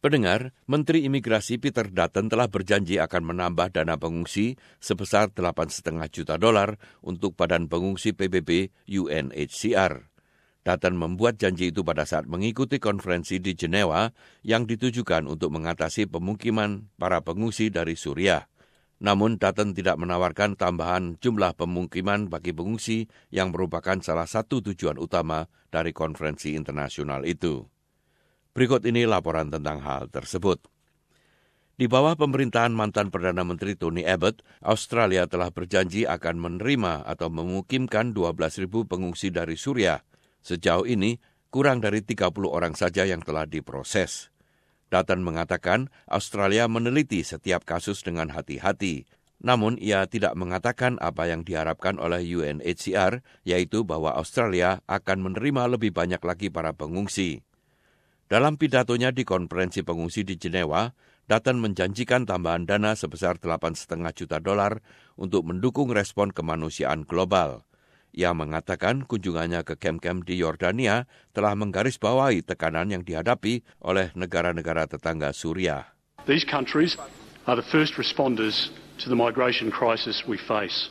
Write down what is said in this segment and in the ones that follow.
Pendengar, Menteri Imigrasi Peter Dutton telah berjanji akan menambah dana pengungsi sebesar $8,5 juta untuk Badan Pengungsi PBB UNHCR. Dutton membuat janji itu pada saat mengikuti konferensi di Jenewa yang ditujukan untuk mengatasi pemukiman para pengungsi dari Suriah. Namun Dutton tidak menawarkan tambahan jumlah pemukiman bagi pengungsi yang merupakan salah satu tujuan utama dari konferensi internasional itu. Berikut ini laporan tentang hal tersebut. Di bawah pemerintahan mantan Perdana Menteri Tony Abbott, Australia telah berjanji akan menerima atau memukimkan 12.000 pengungsi dari Suriah. Sejauh ini, kurang dari 30 orang saja yang telah diproses. Dutton mengatakan Australia meneliti setiap kasus dengan hati-hati. Namun ia tidak mengatakan apa yang diharapkan oleh UNHCR, yaitu bahwa Australia akan menerima lebih banyak lagi para pengungsi. Dalam pidatonya di konferensi pengungsi di Jenewa, Dutton menjanjikan tambahan dana sebesar $8,5 juta untuk mendukung respon kemanusiaan global. Ia mengatakan kunjungannya ke kem-kem di Yordania telah menggarisbawahi tekanan yang dihadapi oleh negara-negara tetangga Suriah. These countries are the first responders to the migration crisis we face.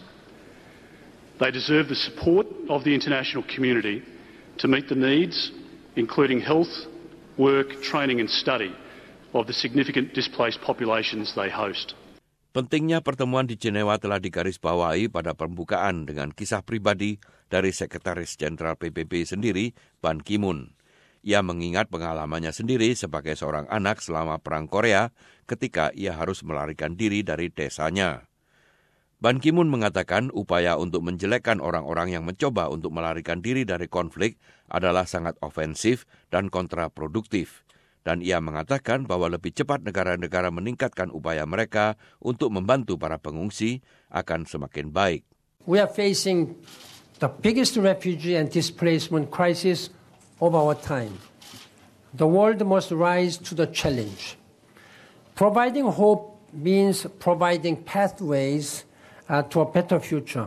They deserve the support of the international community to meet the needs, including health, work, training and study of the significant displaced populations they host. Pentingnya pertemuan di Jenewa telah digarisbawahi pada pembukaan dengan kisah pribadi dari Sekretaris Jenderal PBB sendiri, Ban Ki-moon. Ia mengingat pengalamannya sendiri sebagai seorang anak selama Perang Korea ketika ia harus melarikan diri dari desanya. Ban Ki-moon mengatakan upaya untuk menjelekkan orang-orang yang mencoba untuk melarikan diri dari konflik adalah sangat ofensif dan kontraproduktif. Dan ia mengatakan bahwa lebih cepat negara-negara meningkatkan upaya mereka untuk membantu para pengungsi akan semakin baik. We are facing the biggest refugee and displacement crisis of our time. The world must rise to the challenge. Providing hope means providing pathways to a better future.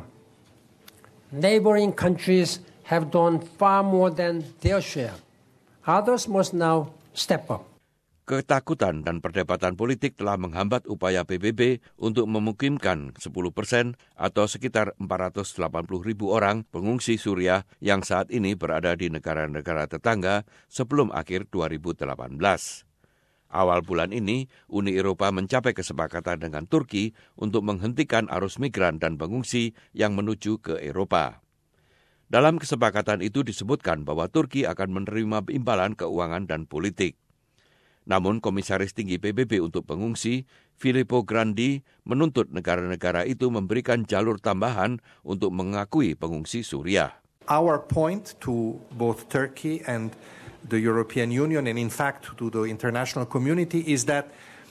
Neighboring countries have done far more than their share. Others must now step up. Ketakutan dan perdebatan politik telah menghambat upaya PBB untuk memukimkan 10% atau sekitar 480.000 orang pengungsi Suriah yang saat ini berada di negara-negara tetangga sebelum akhir 2018. Awal bulan ini, Uni Eropa mencapai kesepakatan dengan Turki untuk menghentikan arus migran dan pengungsi yang menuju ke Eropa. Dalam kesepakatan itu disebutkan bahwa Turki akan menerima imbalan keuangan dan politik. Namun Komisaris Tinggi PBB untuk Pengungsi, Filippo Grandi, menuntut negara-negara itu memberikan jalur tambahan untuk mengakui pengungsi Suriah. Our point to both Turkey and the European Union, and in fact to the international community, is that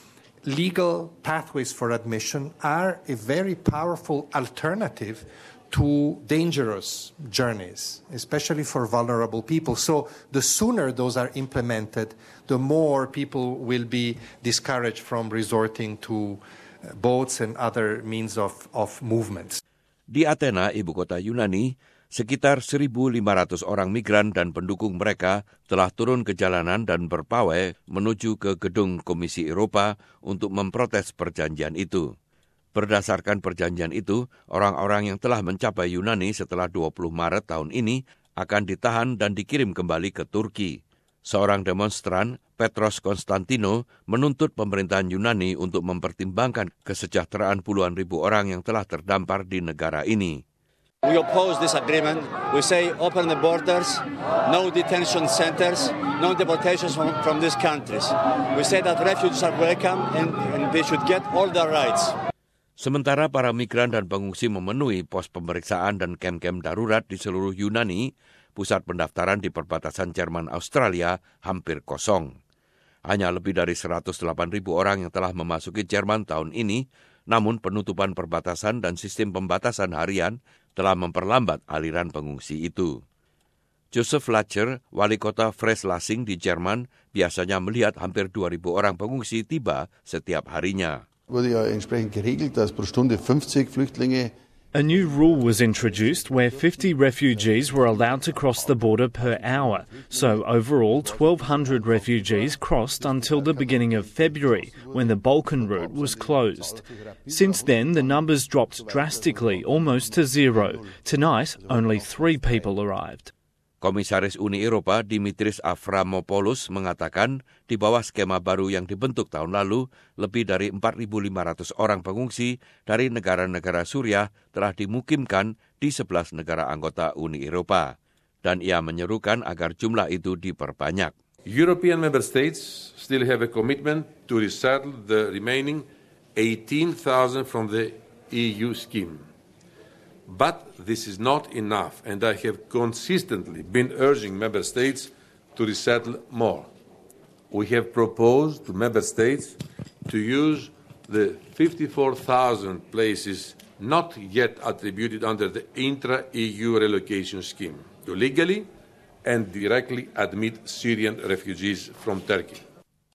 legal pathways for admission are a very powerful alternative to dangerous journeys, especially for vulnerable people. So the sooner those are implemented, the more people will be discouraged from resorting to boats and other means of movements. Di Athena, ibu kota Yunani, sekitar 1.500 orang migran dan pendukung mereka telah turun ke jalanan dan berpawai menuju ke gedung Komisi Eropa untuk memprotes perjanjian itu. Berdasarkan perjanjian itu, orang-orang yang telah mencapai Yunani setelah 20 Maret tahun ini akan ditahan dan dikirim kembali ke Turki. Seorang demonstran, Petros Konstantino, menuntut pemerintahan Yunani untuk mempertimbangkan kesejahteraan puluhan ribu orang yang telah terdampar di negara ini. We oppose this agreement. We say open the borders, no detention centers, no deportations from these countries. We say that refugees are welcome and they should get all their rights. Sementara para migran dan pengungsi memenuhi pos pemeriksaan dan kem-kem darurat di seluruh Yunani, pusat pendaftaran di perbatasan Jerman-Australia hampir kosong. Hanya lebih dari 108.000 orang yang telah memasuki Jerman tahun ini, namun penutupan perbatasan dan sistem pembatasan harian telah memperlambat aliran pengungsi itu. Joseph Fletcher, wali kota Freslassing di Jerman, biasanya melihat hampir 2.000 orang pengungsi tiba setiap harinya. Wurde ja entsprechend geregelt, dass pro Stunde 50 Flüchtlinge A new rule was introduced where 50 refugees were allowed to cross the border per hour. So overall, 1,200 refugees crossed until the beginning of February, when the Balkan route was closed. Since then, the numbers dropped drastically, almost to zero. Tonight, only 3 people arrived. Komisaris Uni Eropa Dimitris Avramopoulos mengatakan di bawah skema baru yang dibentuk tahun lalu, lebih dari 4.500 orang pengungsi dari negara-negara Suriah telah dimukimkan di 11 negara anggota Uni Eropa. Dan ia menyerukan agar jumlah itu diperbanyak. European member states still have a commitment to resettle the remaining 18,000 from the EU scheme. But this is not enough, and I have consistently been urging member states to resettle more. We have proposed to member states to use the 54,000 places not yet attributed under the intra-EU relocation scheme to legally and directly admit Syrian refugees from Turkey.